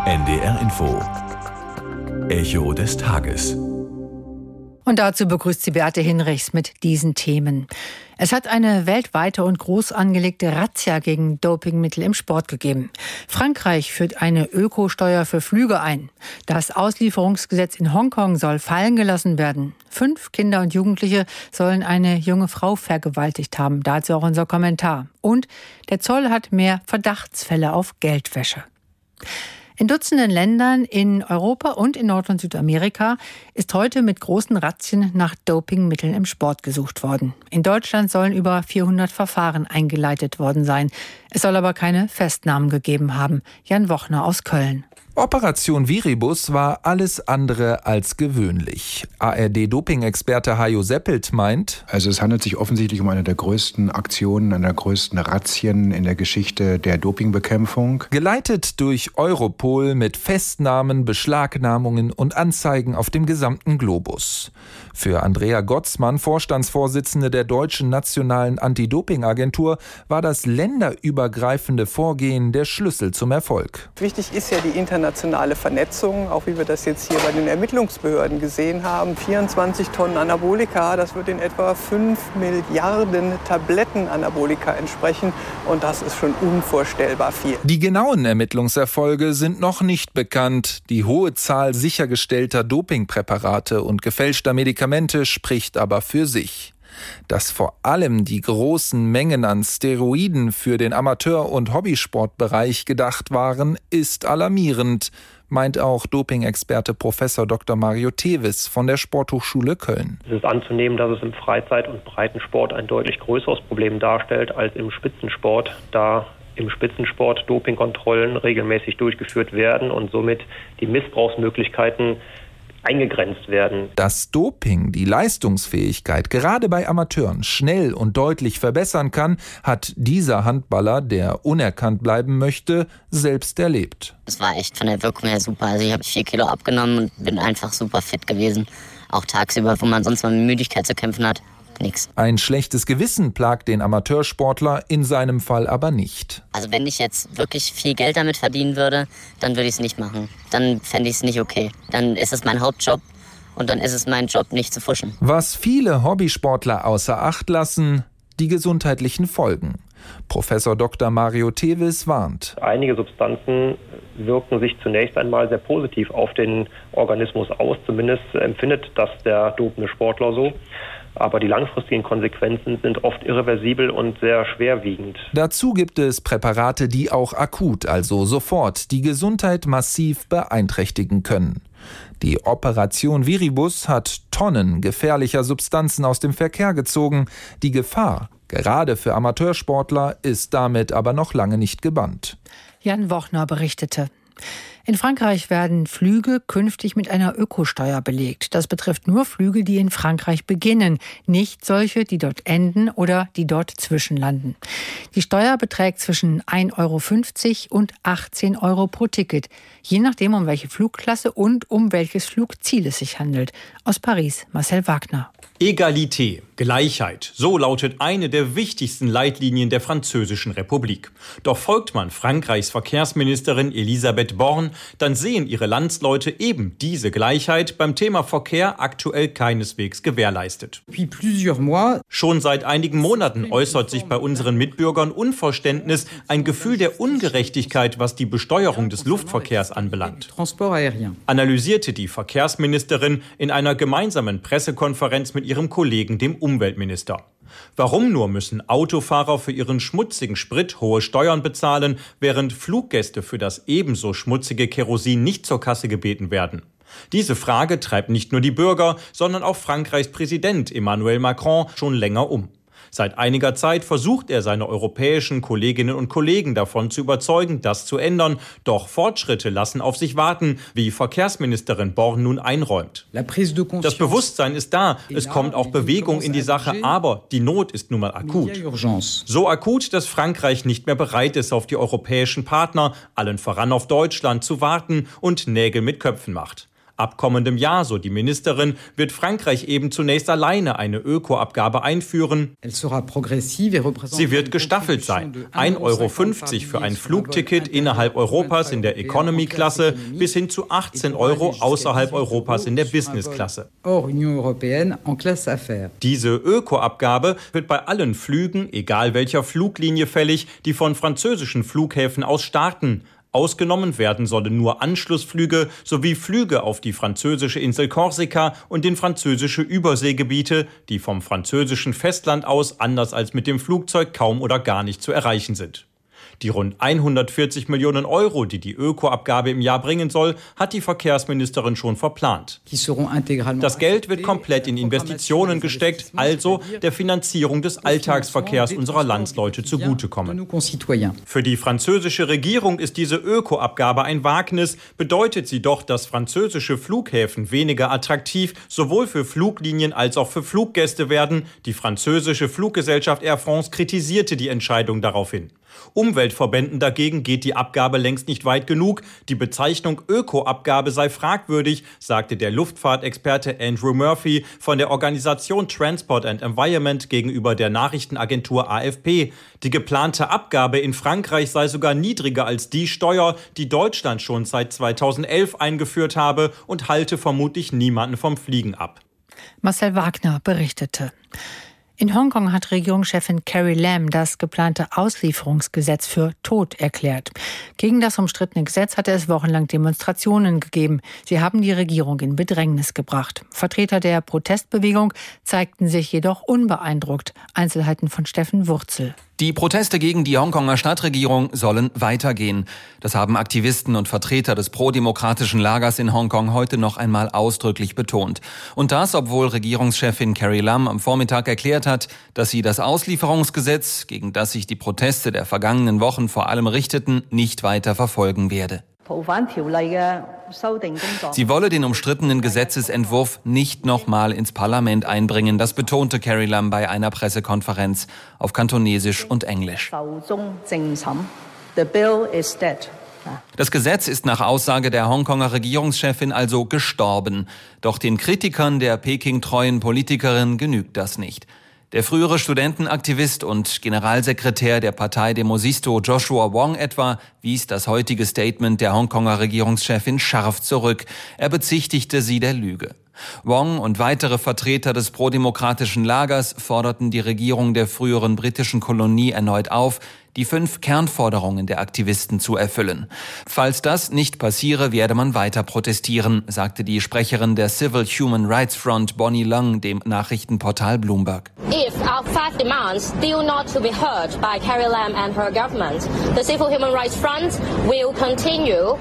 NDR Info. Echo des Tages. Und dazu begrüßt sie Beate Hinrichs mit diesen Themen. Es hat eine weltweite und groß angelegte Razzia gegen Dopingmittel im Sport gegeben. Frankreich führt eine Ökosteuer für Flüge ein. Das Auslieferungsgesetz in Hongkong soll fallen gelassen werden. 5 Kinder und Jugendliche sollen eine junge Frau vergewaltigt haben. Dazu auch unser Kommentar. Und der Zoll hat mehr Verdachtsfälle auf Geldwäsche. In Dutzenden Ländern in Europa und in Nord- und Südamerika ist heute mit großen Razzien nach Dopingmitteln im Sport gesucht worden. In Deutschland sollen über 400 Verfahren eingeleitet worden sein. Es soll aber keine Festnahmen gegeben haben. Jan Wochner aus Köln. Operation Viribus war alles andere als gewöhnlich. ARD-Doping-Experte Hajo Seppelt meint: Also es handelt sich offensichtlich um eine der größten Aktionen, einer der größten Razzien in der Geschichte der Dopingbekämpfung. Geleitet durch Europol mit Festnahmen, Beschlagnahmungen und Anzeigen auf dem gesamten Globus. Für Andrea Gotzmann, Vorstandsvorsitzende der Deutschen Nationalen Anti-Doping-Agentur, war das länderübergreifende Vorgehen der Schlüssel zum Erfolg. Wichtig ist ja die internationale Vernetzung, auch wie wir das jetzt hier bei den Ermittlungsbehörden gesehen haben. 24 Tonnen Anabolika, das wird in etwa 5 Milliarden Tabletten Anabolika entsprechen. Und das ist schon unvorstellbar viel. Die genauen Ermittlungserfolge sind noch nicht bekannt. Die hohe Zahl sichergestellter Dopingpräparate und gefälschter Medikamente spricht aber für sich. Dass vor allem die großen Mengen an Steroiden für den Amateur- und Hobbysportbereich gedacht waren, ist alarmierend, meint auch Doping-Experte Prof. Dr. Mario Tevis von der Sporthochschule Köln. Es ist anzunehmen, dass es im Freizeit- und Breitensport ein deutlich größeres Problem darstellt als im Spitzensport, da im Spitzensport Dopingkontrollen regelmäßig durchgeführt werden und somit die Missbrauchsmöglichkeiten eingegrenzt werden. Dass Doping die Leistungsfähigkeit gerade bei Amateuren schnell und deutlich verbessern kann, hat dieser Handballer, der unerkannt bleiben möchte, selbst erlebt. Es war echt von der Wirkung her super. Also ich habe 4 Kilo abgenommen und bin einfach super fit gewesen. Auch tagsüber, wo man sonst mal mit Müdigkeit zu kämpfen hat. Nix. Ein schlechtes Gewissen plagt den Amateursportler, in seinem Fall aber nicht. Also wenn ich jetzt wirklich viel Geld damit verdienen würde, dann würde ich es nicht machen. Dann fände ich es nicht okay. Dann ist es mein Hauptjob und dann ist es mein Job, nicht zu fuschen. Was viele Hobbysportler außer Acht lassen: die gesundheitlichen Folgen. Professor Dr. Mario Tevis warnt. Einige Substanzen wirken sich zunächst einmal sehr positiv auf den Organismus aus. Zumindest empfindet das der dopende Sportler so. Aber die langfristigen Konsequenzen sind oft irreversibel und sehr schwerwiegend. Dazu gibt es Präparate, die auch akut, also sofort, die Gesundheit massiv beeinträchtigen können. Die Operation Viribus hat Tonnen gefährlicher Substanzen aus dem Verkehr gezogen. Die Gefahr, gerade für Amateursportler, ist damit aber noch lange nicht gebannt. Jan Wochner berichtete. In Frankreich werden Flüge künftig mit einer Ökosteuer belegt. Das betrifft nur Flüge, die in Frankreich beginnen, nicht solche, die dort enden oder die dort zwischenlanden. Die Steuer beträgt zwischen 1,50 € und 18 € pro Ticket, je nachdem, um welche Flugklasse und um welches Flugziel es sich handelt. Aus Paris, Marcel Wagner. Egalité, Gleichheit, so lautet eine der wichtigsten Leitlinien der Französischen Republik. Doch folgt man Frankreichs Verkehrsministerin Elisabeth Borne, dann sehen ihre Landsleute eben diese Gleichheit beim Thema Verkehr aktuell keineswegs gewährleistet. Schon seit einigen Monaten äußert sich bei unseren Mitbürgern Unverständnis, ein Gefühl der Ungerechtigkeit, was die Besteuerung des Luftverkehrs anbelangt. Analysierte die Verkehrsministerin in einer gemeinsamen Pressekonferenz mit ihrem Kollegen, dem Umweltminister. Warum nur müssen Autofahrer für ihren schmutzigen Sprit hohe Steuern bezahlen, während Fluggäste für das ebenso schmutzige Kerosin nicht zur Kasse gebeten werden? Diese Frage treibt nicht nur die Bürger, sondern auch Frankreichs Präsident Emmanuel Macron schon länger um. Seit einiger Zeit versucht er, seine europäischen Kolleginnen und Kollegen davon zu überzeugen, das zu ändern. Doch Fortschritte lassen auf sich warten, wie Verkehrsministerin Borne nun einräumt. Das Bewusstsein ist da, es kommt auch Bewegung in die Sache, aber die Not ist nun mal akut. So akut, dass Frankreich nicht mehr bereit ist, auf die europäischen Partner, allen voran auf Deutschland, zu warten und Nägel mit Köpfen macht. Ab kommendem Jahr, so die Ministerin, wird Frankreich eben zunächst alleine eine Ökoabgabe einführen. Sie wird gestaffelt sein. 1,50 Euro für ein Flugticket innerhalb Europas in der Economy-Klasse bis hin zu 18 Euro außerhalb Europas in der Business-Klasse. Diese Ökoabgabe wird bei allen Flügen, egal welcher Fluglinie, fällig, die von französischen Flughäfen aus starten. Ausgenommen werden sollen nur Anschlussflüge sowie Flüge auf die französische Insel Korsika und in französische Überseegebiete, die vom französischen Festland aus anders als mit dem Flugzeug kaum oder gar nicht zu erreichen sind. Die rund 140 Millionen Euro, die die Ökoabgabe im Jahr bringen soll, hat die Verkehrsministerin schon verplant. Das Geld wird komplett in Investitionen gesteckt, also der Finanzierung des Alltagsverkehrs unserer Landsleute zugutekommen. Für die französische Regierung ist diese Ökoabgabe ein Wagnis, bedeutet sie doch, dass französische Flughäfen weniger attraktiv sowohl für Fluglinien als auch für Fluggäste werden. Die französische Fluggesellschaft Air France kritisierte die Entscheidung daraufhin. Umweltverbänden dagegen geht die Abgabe längst nicht weit genug. Die Bezeichnung Ökoabgabe sei fragwürdig, sagte der Luftfahrtexperte Andrew Murphy von der Organisation Transport and Environment gegenüber der Nachrichtenagentur AFP. Die geplante Abgabe in Frankreich sei sogar niedriger als die Steuer, die Deutschland schon seit 2011 eingeführt habe und halte vermutlich niemanden vom Fliegen ab. Marcel Wagner berichtete. In Hongkong hat Regierungschefin Carrie Lam das geplante Auslieferungsgesetz für tot erklärt. Gegen das umstrittene Gesetz hatte es wochenlang Demonstrationen gegeben. Sie haben die Regierung in Bedrängnis gebracht. Vertreter der Protestbewegung zeigten sich jedoch unbeeindruckt. Einzelheiten von Steffen Wurzel. Die Proteste gegen die Hongkonger Stadtregierung sollen weitergehen. Das haben Aktivisten und Vertreter des prodemokratischen Lagers in Hongkong heute noch einmal ausdrücklich betont. Und das, obwohl Regierungschefin Carrie Lam am Vormittag erklärt hat, dass sie das Auslieferungsgesetz, gegen das sich die Proteste der vergangenen Wochen vor allem richteten, nicht weiter verfolgen werde. Sie wolle den umstrittenen Gesetzesentwurf nicht nochmal ins Parlament einbringen, das betonte Carrie Lam bei einer Pressekonferenz auf Kantonesisch und Englisch. Das Gesetz ist nach Aussage der Hongkonger Regierungschefin also gestorben. Doch den Kritikern der Peking-treuen Politikerin genügt das nicht. Der frühere Studentenaktivist und Generalsekretär der Partei Demosisto Joshua Wong etwa wies das heutige Statement der Hongkonger Regierungschefin scharf zurück. Er bezichtigte sie der Lüge. Wong und weitere Vertreter des prodemokratischen Lagers forderten die Regierung der früheren britischen Kolonie erneut auf, die 5 Kernforderungen der Aktivisten zu erfüllen. Falls das nicht passiere, werde man weiter protestieren, sagte die Sprecherin der Civil Human Rights Front Bonnie Leung dem Nachrichtenportal Bloomberg. If our 5 demands still not to be heard by Carrie Lam and her government, the Civil Human Rights Front will continue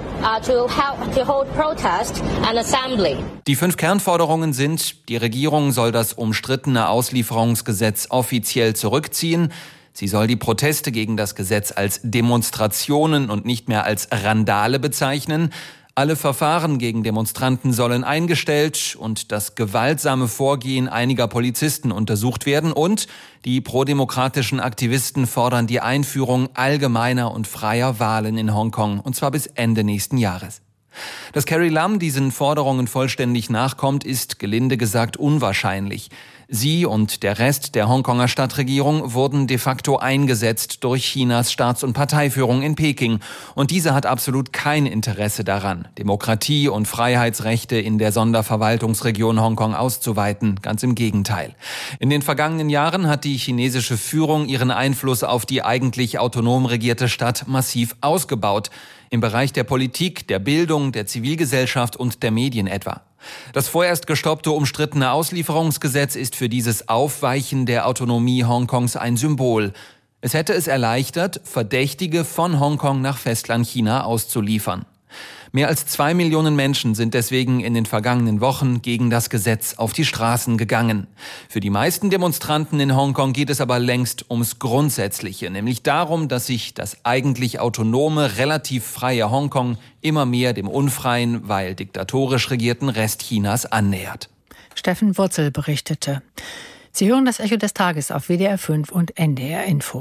to hold protest and assembly. Die 5 Kernforderungen sind: Die Regierung soll das umstrittene Auslieferungsgesetz offiziell zurückziehen. Sie soll die Proteste gegen das Gesetz als Demonstrationen und nicht mehr als Randale bezeichnen. Alle Verfahren gegen Demonstranten sollen eingestellt und das gewaltsame Vorgehen einiger Polizisten untersucht werden. Und die prodemokratischen Aktivisten fordern die Einführung allgemeiner und freier Wahlen in Hongkong, und zwar bis Ende nächsten Jahres. Dass Carrie Lam diesen Forderungen vollständig nachkommt, ist gelinde gesagt unwahrscheinlich. Sie und der Rest der Hongkonger Stadtregierung wurden de facto eingesetzt durch Chinas Staats- und Parteiführung in Peking. Und diese hat absolut kein Interesse daran, Demokratie und Freiheitsrechte in der Sonderverwaltungsregion Hongkong auszuweiten. Ganz im Gegenteil. In den vergangenen Jahren hat die chinesische Führung ihren Einfluss auf die eigentlich autonom regierte Stadt massiv ausgebaut. Im Bereich der Politik, der Bildung, der Zivilgesellschaft und der Medien etwa. Das vorerst gestoppte umstrittene Auslieferungsgesetz ist für dieses Aufweichen der Autonomie Hongkongs ein Symbol. Es hätte es erleichtert, Verdächtige von Hongkong nach Festlandchina auszuliefern. Mehr als 2 Millionen Menschen sind deswegen in den vergangenen Wochen gegen das Gesetz auf die Straßen gegangen. Für die meisten Demonstranten in Hongkong geht es aber längst ums Grundsätzliche, nämlich darum, dass sich das eigentlich autonome, relativ freie Hongkong immer mehr dem unfreien, weil diktatorisch regierten Rest Chinas annähert. Steffen Wurzel berichtete. Sie hören das Echo des Tages auf WDR 5 und NDR Info.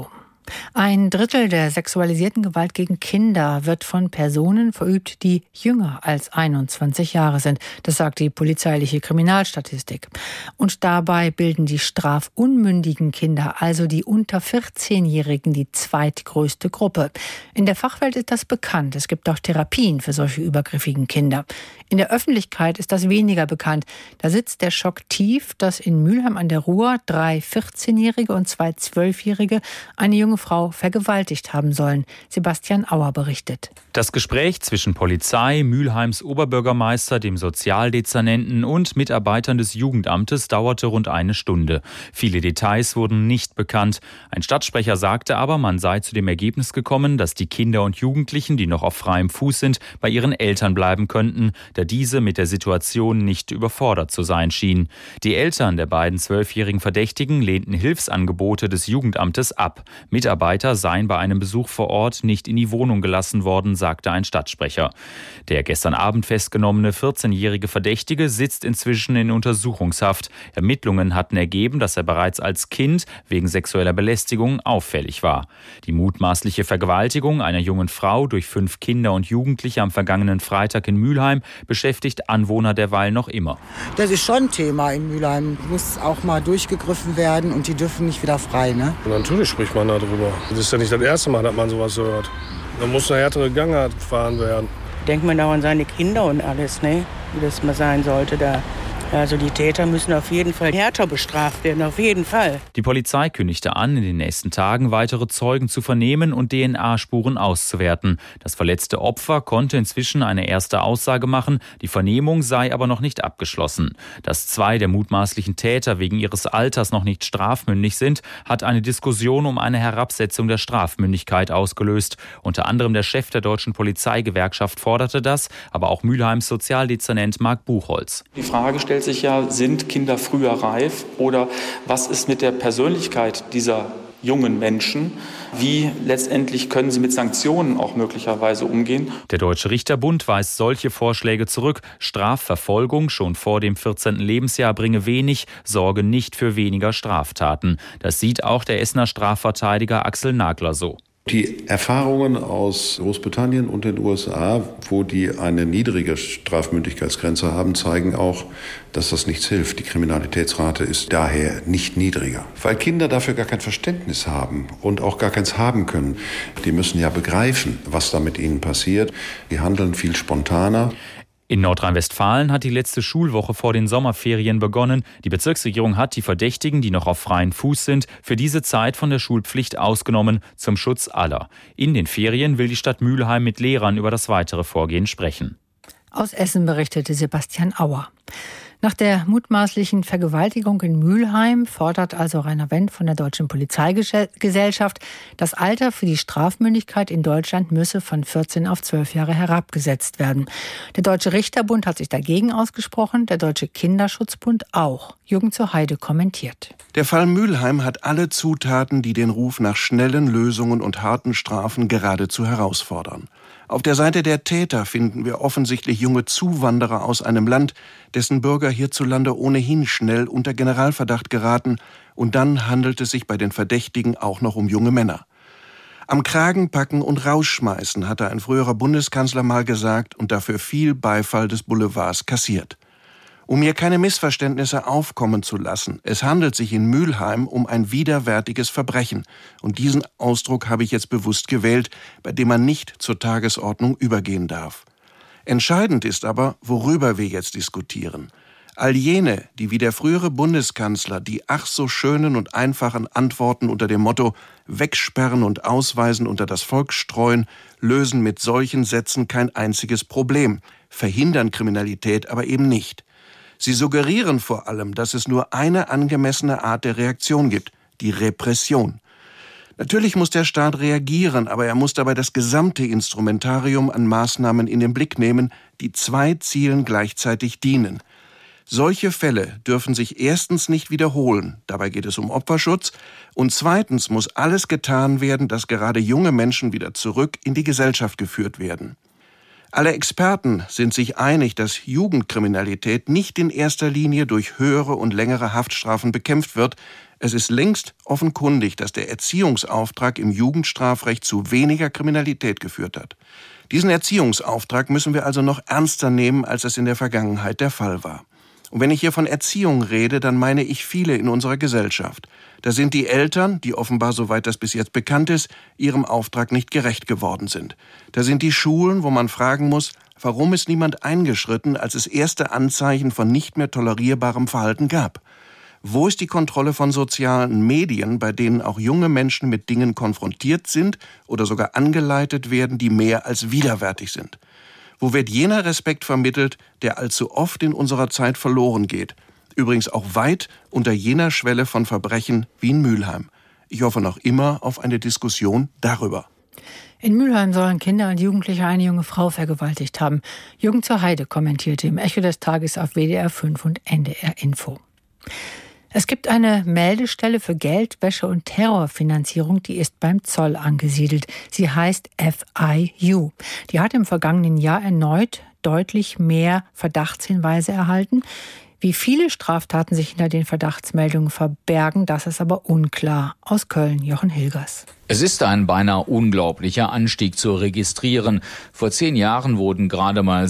Ein Drittel der sexualisierten Gewalt gegen Kinder wird von Personen verübt, die jünger als 21 Jahre sind. Das sagt die polizeiliche Kriminalstatistik. Und dabei bilden die strafunmündigen Kinder, also die unter 14-Jährigen, die zweitgrößte Gruppe. In der Fachwelt ist das bekannt. Es gibt auch Therapien für solche übergriffigen Kinder. In der Öffentlichkeit ist das weniger bekannt. Da sitzt der Schock tief, dass in Mülheim an der Ruhr 3 14-Jährige und 2 12-Jährige eine junge Frau vergewaltigt haben sollen. Sebastian Auer berichtet. Das Gespräch zwischen Polizei, Mülheims Oberbürgermeister, dem Sozialdezernenten und Mitarbeitern des Jugendamtes dauerte rund eine Stunde. Viele Details wurden nicht bekannt. Ein Stadtsprecher sagte aber, man sei zu dem Ergebnis gekommen, dass die Kinder und Jugendlichen, die noch auf freiem Fuß sind, bei ihren Eltern bleiben könnten, da diese mit der Situation nicht überfordert zu sein schienen. Die Eltern der beiden 12-jährigen Verdächtigen lehnten Hilfsangebote des Jugendamtes ab. Mitarbeiter seien bei einem Besuch vor Ort nicht in die Wohnung gelassen worden, sagte ein Stadtsprecher. Der gestern Abend festgenommene 14-jährige Verdächtige sitzt inzwischen in Untersuchungshaft. Ermittlungen hatten ergeben, dass er bereits als Kind wegen sexueller Belästigung auffällig war. Die mutmaßliche Vergewaltigung einer jungen Frau durch 5 Kinder und Jugendliche am vergangenen Freitag in Mülheim beschäftigt Anwohner derweil noch immer. Das ist schon ein Thema in Mülheim. Muss auch mal durchgegriffen werden und die dürfen nicht wieder frei, ne? Natürlich spricht man darüber. Das ist ja nicht das erste Mal, dass man sowas hört. Da muss eine härtere Gangart gefahren werden. Denkt man auch an seine Kinder und alles, ne? Wie das mal sein sollte da. Also die Täter müssen auf jeden Fall härter bestraft werden, auf jeden Fall. Die Polizei kündigte an, in den nächsten Tagen weitere Zeugen zu vernehmen und DNA-Spuren auszuwerten. Das verletzte Opfer konnte inzwischen eine erste Aussage machen, die Vernehmung sei aber noch nicht abgeschlossen. Dass 2 der mutmaßlichen Täter wegen ihres Alters noch nicht strafmündig sind, hat eine Diskussion um eine Herabsetzung der Strafmündigkeit ausgelöst. Unter anderem der Chef der Deutschen Polizeigewerkschaft forderte das, aber auch Mülheims Sozialdezernent Marc Buchholz. Die Frage stellt sich ja, sind Kinder früher reif oder was ist mit der Persönlichkeit dieser jungen Menschen? Wie letztendlich können sie mit Sanktionen auch möglicherweise umgehen? Der Deutsche Richterbund weist solche Vorschläge zurück. Strafverfolgung schon vor dem 14. Lebensjahr bringe wenig, sorge nicht für weniger Straftaten. Das sieht auch der Essener Strafverteidiger Axel Nagler so. Die Erfahrungen aus Großbritannien und den USA, wo die eine niedrige Strafmündigkeitsgrenze haben, zeigen auch, dass das nichts hilft. Die Kriminalitätsrate ist daher nicht niedriger. Weil Kinder dafür gar kein Verständnis haben und auch gar keins haben können. Die müssen ja begreifen, was da mit ihnen passiert. Die handeln viel spontaner. In Nordrhein-Westfalen hat die letzte Schulwoche vor den Sommerferien begonnen. Die Bezirksregierung hat die Verdächtigen, die noch auf freiem Fuß sind, für diese Zeit von der Schulpflicht ausgenommen, zum Schutz aller. In den Ferien will die Stadt Mülheim mit Lehrern über das weitere Vorgehen sprechen. Aus Essen berichtete Sebastian Auer. Nach der mutmaßlichen Vergewaltigung in Mülheim fordert also Rainer Wendt von der Deutschen Polizeigesellschaft, das Alter für die Strafmündigkeit in Deutschland müsse von 14 auf 12 Jahre herabgesetzt werden. Der Deutsche Richterbund hat sich dagegen ausgesprochen, der Deutsche Kinderschutzbund auch. Jürgen zur Heide kommentiert. Der Fall Mülheim hat alle Zutaten, die den Ruf nach schnellen Lösungen und harten Strafen geradezu herausfordern. Auf der Seite der Täter finden wir offensichtlich junge Zuwanderer aus einem Land, dessen Bürger hierzulande ohnehin schnell unter Generalverdacht geraten, und dann handelt es sich bei den Verdächtigen auch noch um junge Männer. Am Kragen packen und rausschmeißen, hatte ein früherer Bundeskanzler mal gesagt und dafür viel Beifall des Boulevards kassiert. Um hier keine Missverständnisse aufkommen zu lassen, es handelt sich in Mülheim um ein widerwärtiges Verbrechen. Und diesen Ausdruck habe ich jetzt bewusst gewählt, bei dem man nicht zur Tagesordnung übergehen darf. Entscheidend ist aber, worüber wir jetzt diskutieren. All jene, die wie der frühere Bundeskanzler die ach so schönen und einfachen Antworten unter dem Motto Wegsperren und Ausweisen unter das Volk streuen, lösen mit solchen Sätzen kein einziges Problem, verhindern Kriminalität aber eben nicht. Sie suggerieren vor allem, dass es nur eine angemessene Art der Reaktion gibt, die Repression. Natürlich muss der Staat reagieren, aber er muss dabei das gesamte Instrumentarium an Maßnahmen in den Blick nehmen, die 2 Zielen gleichzeitig dienen. Solche Fälle dürfen sich erstens nicht wiederholen, dabei geht es um Opferschutz, und zweitens muss alles getan werden, dass gerade junge Menschen wieder zurück in die Gesellschaft geführt werden. Alle Experten sind sich einig, dass Jugendkriminalität nicht in erster Linie durch höhere und längere Haftstrafen bekämpft wird. Es ist längst offenkundig, dass der Erziehungsauftrag im Jugendstrafrecht zu weniger Kriminalität geführt hat. Diesen Erziehungsauftrag müssen wir also noch ernster nehmen, als es in der Vergangenheit der Fall war. Und wenn ich hier von Erziehung rede, dann meine ich viele in unserer Gesellschaft. Da sind die Eltern, die offenbar, soweit das bis jetzt bekannt ist, ihrem Auftrag nicht gerecht geworden sind. Da sind die Schulen, wo man fragen muss, warum ist niemand eingeschritten, als es erste Anzeichen von nicht mehr tolerierbarem Verhalten gab? Wo ist die Kontrolle von sozialen Medien, bei denen auch junge Menschen mit Dingen konfrontiert sind oder sogar angeleitet werden, die mehr als widerwärtig sind? Wo wird jener Respekt vermittelt, der allzu oft in unserer Zeit verloren geht? Übrigens auch weit unter jener Schwelle von Verbrechen wie in Mülheim. Ich hoffe noch immer auf eine Diskussion darüber. In Mülheim sollen Kinder und Jugendliche eine junge Frau vergewaltigt haben. Jürgen zur Heide kommentierte im Echo des Tages auf WDR 5 und NDR Info. Es gibt eine Meldestelle für Geldwäsche und Terrorfinanzierung, die ist beim Zoll angesiedelt. Sie heißt FIU. Die hat im vergangenen Jahr erneut deutlich mehr Verdachtshinweise erhalten. Wie viele Straftaten sich hinter den Verdachtsmeldungen verbergen, das ist aber unklar. Aus Köln, Jochen Hilgers. Es ist ein beinahe unglaublicher Anstieg zu registrieren. Vor 10 Jahren wurden gerade mal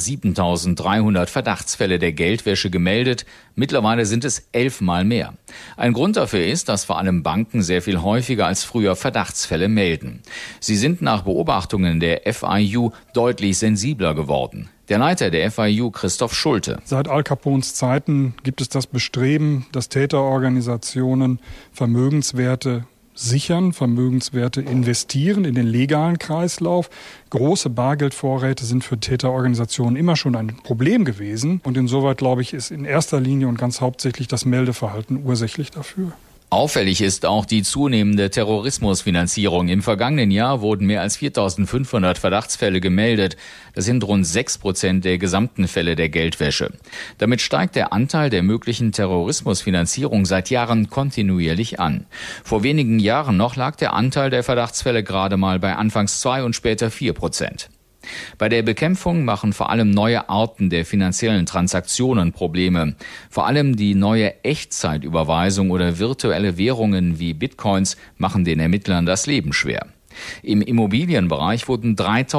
7.300 Verdachtsfälle der Geldwäsche gemeldet. Mittlerweile sind es 11-mal mehr. Ein Grund dafür ist, dass vor allem Banken sehr viel häufiger als früher Verdachtsfälle melden. Sie sind nach Beobachtungen der FIU deutlich sensibler geworden. Der Leiter der FIU, Christoph Schulte. Seit Al Capones Zeiten gibt es das Bestreben, dass Täterorganisationen Vermögenswerte sichern, Vermögenswerte investieren in den legalen Kreislauf. Große Bargeldvorräte sind für Täterorganisationen immer schon ein Problem gewesen. Und insoweit, glaube ich, ist in erster Linie und ganz hauptsächlich das Meldeverhalten ursächlich dafür. Auffällig ist auch die zunehmende Terrorismusfinanzierung. Im vergangenen Jahr wurden mehr als 4.500 Verdachtsfälle gemeldet. Das sind rund 6% der gesamten Fälle der Geldwäsche. Damit steigt der Anteil der möglichen Terrorismusfinanzierung seit Jahren kontinuierlich an. Vor wenigen Jahren noch lag der Anteil der Verdachtsfälle gerade mal bei anfangs 2 und später 4%. Bei der Bekämpfung machen vor allem neue Arten der finanziellen Transaktionen Probleme. Vor allem die neue Echtzeitüberweisung oder virtuelle Währungen wie Bitcoins machen den Ermittlern das Leben schwer. Im Immobilienbereich wurden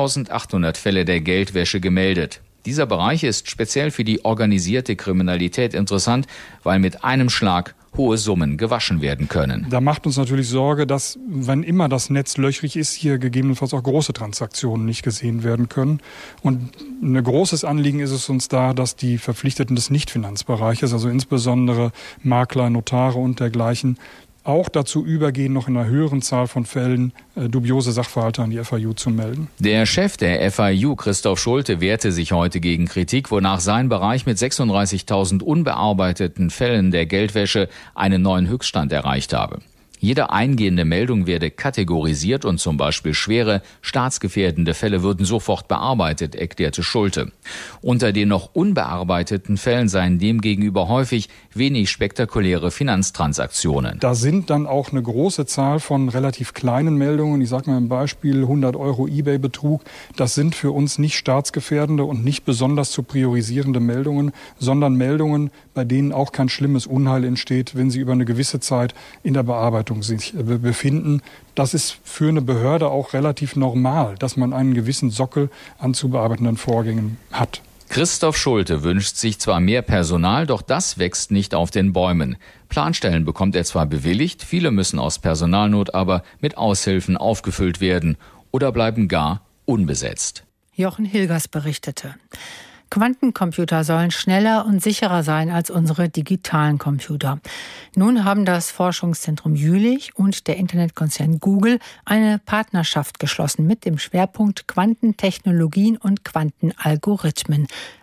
3.800 Fälle der Geldwäsche gemeldet. Dieser Bereich ist speziell für die organisierte Kriminalität interessant, weil mit einem Schlag hohe Summen gewaschen werden können. Da macht uns natürlich Sorge, dass, wenn immer das Netz löchrig ist, hier gegebenenfalls auch große Transaktionen nicht gesehen werden können. Und ein großes Anliegen ist es uns da, dass die Verpflichteten des Nichtfinanzbereiches, also insbesondere Makler, Notare und dergleichen, auch dazu übergehen, noch in einer höheren Zahl von Fällen dubiose Sachverhalte an die FIU zu melden. Der Chef der FIU, Christoph Schulte, wehrte sich heute gegen Kritik, wonach sein Bereich mit 36.000 unbearbeiteten Fällen der Geldwäsche einen neuen Höchststand erreicht habe. Jede eingehende Meldung werde kategorisiert und zum Beispiel schwere, staatsgefährdende Fälle würden sofort bearbeitet, erklärte Schulte. Unter den noch unbearbeiteten Fällen seien demgegenüber häufig wenig spektakuläre Finanztransaktionen. Da sind dann auch eine große Zahl von relativ kleinen Meldungen. Ich sage mal ein Beispiel, 100 € eBay-Betrug. Das sind für uns nicht staatsgefährdende und nicht besonders zu priorisierende Meldungen, sondern Meldungen, bei denen auch kein schlimmes Unheil entsteht, wenn sie über eine gewisse Zeit in der Bearbeitung sich befinden. Das ist für eine Behörde auch relativ normal, dass man einen gewissen Sockel an zu bearbeitenden Vorgängen hat. Christoph Schulte wünscht sich zwar mehr Personal, doch das wächst nicht auf den Bäumen. Planstellen bekommt er zwar bewilligt, viele müssen aus Personalnot aber mit Aushilfen aufgefüllt werden oder bleiben gar unbesetzt. Jochen Hilgers berichtete. Quantencomputer sollen schneller und sicherer sein als unsere digitalen Computer. Nun haben das Forschungszentrum Jülich und der Internetkonzern Google eine Partnerschaft geschlossen mit dem Schwerpunkt Quantentechnologien und Quantenalgorithmen.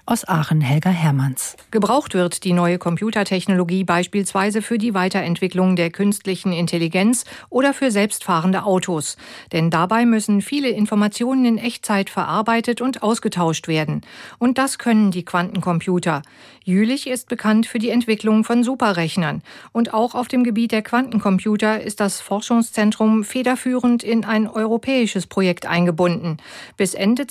Aus Aachen Helga Hermanns. Gebraucht wird die neue Computertechnologie beispielsweise für die Weiterentwicklung der künstlichen Intelligenz oder für selbstfahrende Autos. Denn dabei müssen viele Informationen in Echtzeit verarbeitet und ausgetauscht werden. Und das können die Quantencomputer. Jülich ist bekannt für die Entwicklung von Superrechnern. Und auch auf dem Gebiet der Quantencomputer ist das Forschungszentrum federführend in ein europäisches Projekt eingebunden. Bis Ende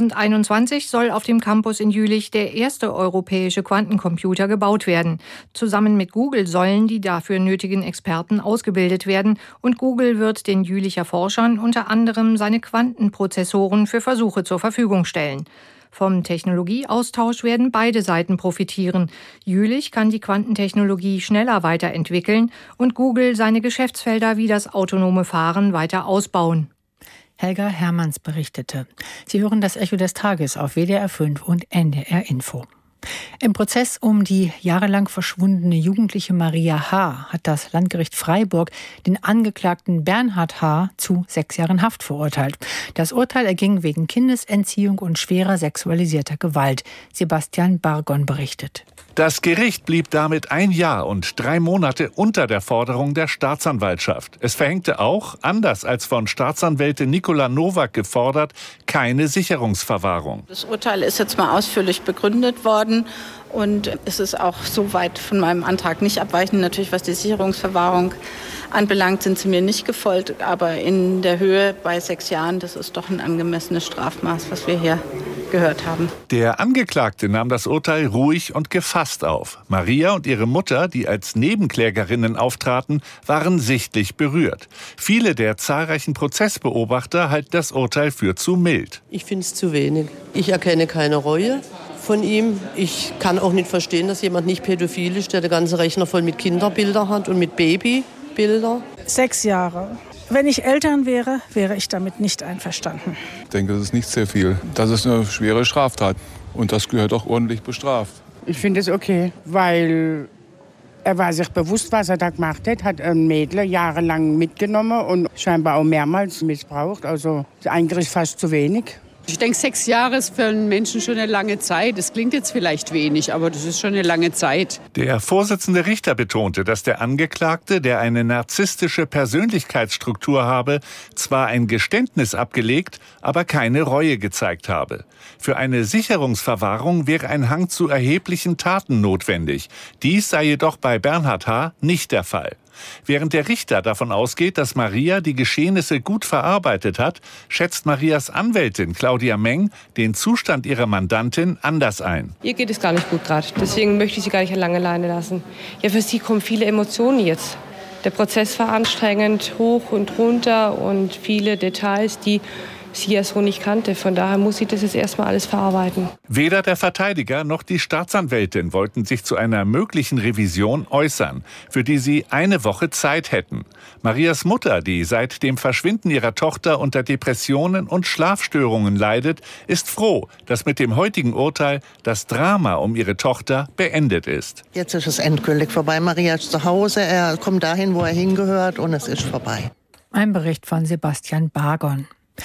2021 soll auf dem Campus in Jülich der erste europäische Quantencomputer gebaut werden. Zusammen mit Google sollen die dafür nötigen Experten ausgebildet werden. Und Google wird den Jülicher Forschern unter anderem seine Quantenprozessoren für Versuche zur Verfügung stellen. Vom Technologieaustausch werden beide Seiten profitieren. Jülich kann die Quantentechnologie schneller weiterentwickeln und Google seine Geschäftsfelder wie das autonome Fahren weiter ausbauen. Helga Hermanns berichtete. Sie hören das Echo des Tages auf WDR 5 und NDR Info. Im Prozess um die jahrelang verschwundene jugendliche Maria H. hat das Landgericht Freiburg den Angeklagten Bernhard H. zu 6 Jahren Haft verurteilt. Das Urteil erging wegen Kindesentziehung und schwerer sexualisierter Gewalt. Sebastian Bargon berichtet. Das Gericht blieb damit 1 Jahr und 3 Monate unter der Forderung der Staatsanwaltschaft. Es verhängte auch, anders als von Staatsanwältin Nicola Nowak gefordert, keine Sicherungsverwahrung. Das Urteil ist jetzt mal ausführlich begründet worden und es ist auch so weit von meinem Antrag nicht abweichend. Natürlich, was die Sicherungsverwahrung anbelangt, sind sie mir nicht gefolgt, aber in der Höhe bei 6 Jahren, das ist doch ein angemessenes Strafmaß, was wir hier gehört haben. Der Angeklagte nahm das Urteil ruhig und gefasst auf. Maria und ihre Mutter, die als Nebenklägerinnen auftraten, waren sichtlich berührt. Viele der zahlreichen Prozessbeobachter halten das Urteil für zu mild. Ich finde es zu wenig. Ich erkenne keine Reue von ihm. Ich kann auch nicht verstehen, dass jemand nicht pädophil ist, der den ganzen Rechner voll mit Kinderbildern hat und mit Babybilder. 6 Jahre. Wenn ich Eltern wäre, wäre ich damit nicht einverstanden. Ich denke, das ist nicht sehr viel. Das ist eine schwere Straftat und das gehört auch ordentlich bestraft. Ich finde es okay, weil er war sich bewusst, was er da gemacht hat ein Mädel jahrelang mitgenommen und scheinbar auch mehrmals missbraucht. Also eigentlich fast zu wenig. Ich denke, 6 Jahre ist für einen Menschen schon eine lange Zeit. Das klingt jetzt vielleicht wenig, aber das ist schon eine lange Zeit. Der Vorsitzende Richter betonte, dass der Angeklagte, der eine narzisstische Persönlichkeitsstruktur habe, zwar ein Geständnis abgelegt, aber keine Reue gezeigt habe. Für eine Sicherungsverwahrung wäre ein Hang zu erheblichen Taten notwendig. Dies sei jedoch bei Bernhard H. nicht der Fall. Während der Richter davon ausgeht, dass Maria die Geschehnisse gut verarbeitet hat, schätzt Marias Anwältin Claudia Meng den Zustand ihrer Mandantin anders ein. Ihr geht es gar nicht gut gerade, deswegen möchte ich sie gar nicht lange alleine lassen. Ja, für sie kommen viele Emotionen jetzt. Der Prozess war anstrengend, hoch und runter und viele Details, die sie ja so nicht kannte. Von daher muss sie das jetzt erstmal alles verarbeiten. Weder der Verteidiger noch die Staatsanwältin wollten sich zu einer möglichen Revision äußern, für die sie 1 Woche Zeit hätten. Marias Mutter, die seit dem Verschwinden ihrer Tochter unter Depressionen und Schlafstörungen leidet, ist froh, dass mit dem heutigen Urteil das Drama um ihre Tochter beendet ist. Jetzt ist es endgültig vorbei. Maria ist zu Hause, er kommt dahin, wo er hingehört und es ist vorbei. Ein Bericht von Sebastian Bargon.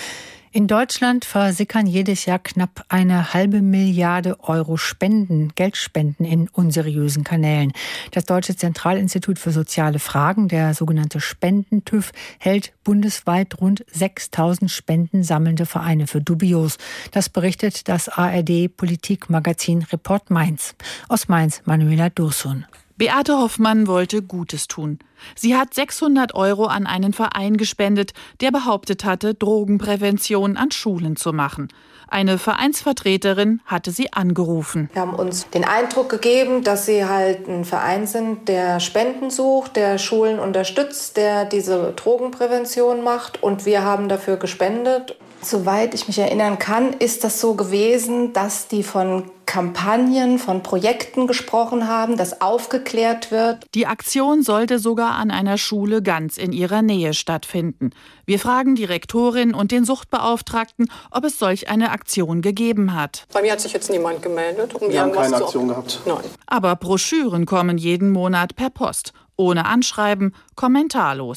In Deutschland versickern jedes Jahr knapp 1,5 Milliarde Euro Geldspenden in unseriösen Kanälen. Das Deutsche Zentralinstitut für soziale Fragen, der sogenannte Spenden-TÜV, hält bundesweit rund 6.000 Spenden sammelnde Vereine für dubios. Das berichtet das ARD-Politikmagazin Report Mainz. Aus Mainz Manuela Dursun. Beate Hoffmann wollte Gutes tun. Sie hat 600 € an einen Verein gespendet, der behauptet hatte, Drogenprävention an Schulen zu machen. Eine Vereinsvertreterin hatte sie angerufen. Wir haben uns den Eindruck gegeben, dass sie halt ein Verein sind, der Spenden sucht, der Schulen unterstützt, der diese Drogenprävention macht, und wir haben dafür gespendet. Soweit ich mich erinnern kann, ist das so gewesen, dass die von Kampagnen, von Projekten gesprochen haben, dass aufgeklärt wird. Die Aktion sollte sogar an einer Schule ganz in ihrer Nähe stattfinden. Wir fragen die Rektorin und den Suchtbeauftragten, ob es solch eine Aktion gegeben hat. Bei mir hat sich jetzt niemand gemeldet. Wir haben keine Aktion gehabt. Nein. Aber Broschüren kommen jeden Monat per Post, ohne Anschreiben, kommentarlos.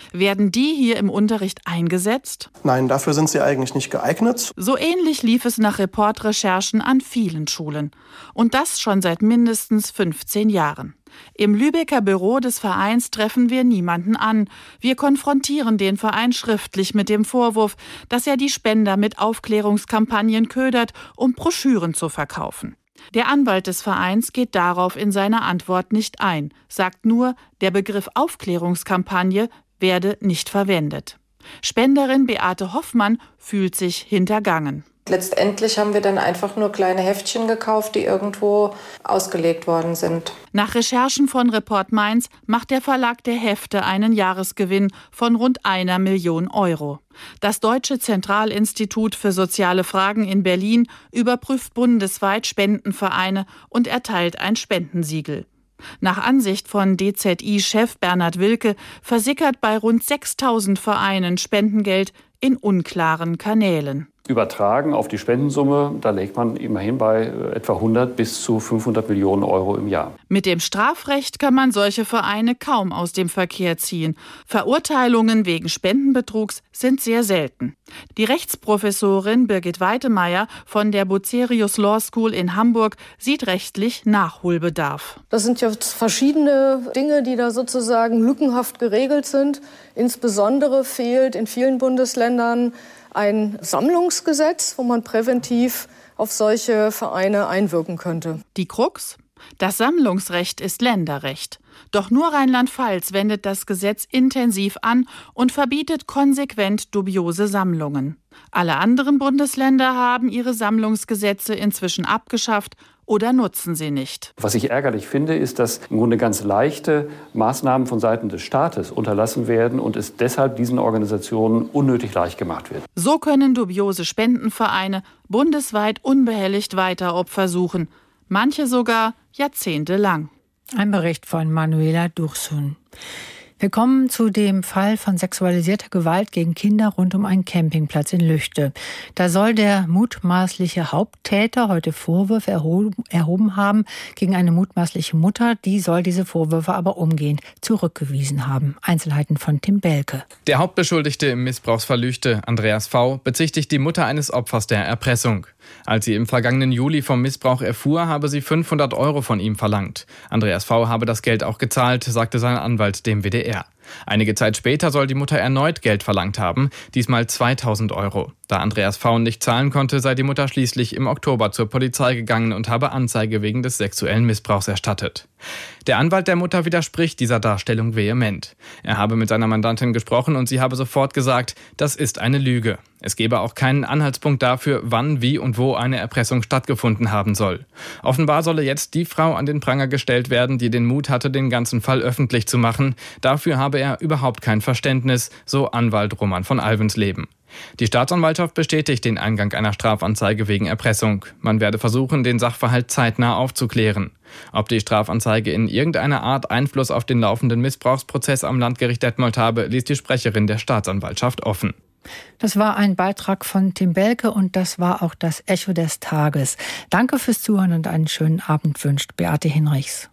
Werden die hier im Unterricht eingesetzt? Nein, dafür sind sie eigentlich nicht geeignet. So ähnlich lief es nach Reportrecherchen an vielen Schulen. Und das schon seit mindestens 15 Jahren. Im Lübecker Büro des Vereins treffen wir niemanden an. Wir konfrontieren den Verein schriftlich mit dem Vorwurf, dass er die Spender mit Aufklärungskampagnen ködert, um Broschüren zu verkaufen. Der Anwalt des Vereins geht darauf in seiner Antwort nicht ein, sagt nur, der Begriff Aufklärungskampagne werde nicht verwendet. Spenderin Beate Hoffmann fühlt sich hintergangen. Letztendlich haben wir dann einfach nur kleine Heftchen gekauft, die irgendwo ausgelegt worden sind. Nach Recherchen von Report Mainz macht der Verlag der Hefte einen Jahresgewinn von rund 1 Million Euro. Das Deutsche Zentralinstitut für soziale Fragen in Berlin überprüft bundesweit Spendenvereine und erteilt ein Spendensiegel. Nach Ansicht von DZI-Chef Bernhard Wilke versickert bei rund 6.000 Vereinen Spendengeld in unklaren Kanälen. Übertragen auf die Spendensumme, da legt man immerhin bei etwa 100 bis zu 500 Millionen Euro im Jahr. Mit dem Strafrecht kann man solche Vereine kaum aus dem Verkehr ziehen. Verurteilungen wegen Spendenbetrugs sind sehr selten. Die Rechtsprofessorin Birgit Weitemeyer von der Bucerius Law School in Hamburg sieht rechtlich Nachholbedarf. Das sind ja verschiedene Dinge, die da sozusagen lückenhaft geregelt sind. Insbesondere fehlt in vielen Bundesländern ein Sammlungsgesetz, wo man präventiv auf solche Vereine einwirken könnte. Die Krux? Das Sammlungsrecht ist Länderrecht. Doch nur Rheinland-Pfalz wendet das Gesetz intensiv an und verbietet konsequent dubiose Sammlungen. Alle anderen Bundesländer haben ihre Sammlungsgesetze inzwischen abgeschafft oder nutzen sie nicht. Was ich ärgerlich finde, ist, dass im Grunde ganz leichte Maßnahmen von Seiten des Staates unterlassen werden und es deshalb diesen Organisationen unnötig leicht gemacht wird. So können dubiose Spendenvereine bundesweit unbehelligt weiter Opfer suchen. Manche sogar jahrzehntelang. Ein Bericht von Manuela Dursun. Wir kommen zu dem Fall von sexualisierter Gewalt gegen Kinder rund um einen Campingplatz in Lüchte. Da soll der mutmaßliche Haupttäter heute Vorwürfe erhoben haben gegen eine mutmaßliche Mutter. Die soll diese Vorwürfe aber umgehend zurückgewiesen haben. Einzelheiten von Tim Belke. Der Hauptbeschuldigte im Missbrauchsfall Lüchte, Andreas V., bezichtigt die Mutter eines Opfers der Erpressung. Als sie im vergangenen Juli vom Missbrauch erfuhr, habe sie 500 Euro von ihm verlangt. Andreas V. habe das Geld auch gezahlt, sagte sein Anwalt dem WDR. Einige Zeit später soll die Mutter erneut Geld verlangt haben, diesmal 2.000 Euro. Da Andreas V. nicht zahlen konnte, sei die Mutter schließlich im Oktober zur Polizei gegangen und habe Anzeige wegen des sexuellen Missbrauchs erstattet. Der Anwalt der Mutter widerspricht dieser Darstellung vehement. Er habe mit seiner Mandantin gesprochen und sie habe sofort gesagt, das ist eine Lüge. Es gebe auch keinen Anhaltspunkt dafür, wann, wie und wo eine Erpressung stattgefunden haben soll. Offenbar solle jetzt die Frau an den Pranger gestellt werden, die den Mut hatte, den ganzen Fall öffentlich zu machen. Dafür habe er überhaupt kein Verständnis, so Anwalt Roman von Alvensleben. Die Staatsanwaltschaft bestätigt den Eingang einer Strafanzeige wegen Erpressung. Man werde versuchen, den Sachverhalt zeitnah aufzuklären. Ob die Strafanzeige in irgendeiner Art Einfluss auf den laufenden Missbrauchsprozess am Landgericht Detmold habe, ließ die Sprecherin der Staatsanwaltschaft offen. Das war ein Beitrag von Tim Belke und das war auch das Echo des Tages. Danke fürs Zuhören und einen schönen Abend wünscht Beate Hinrichs.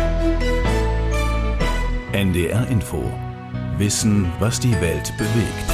NDR Info. Wissen, was die Welt bewegt.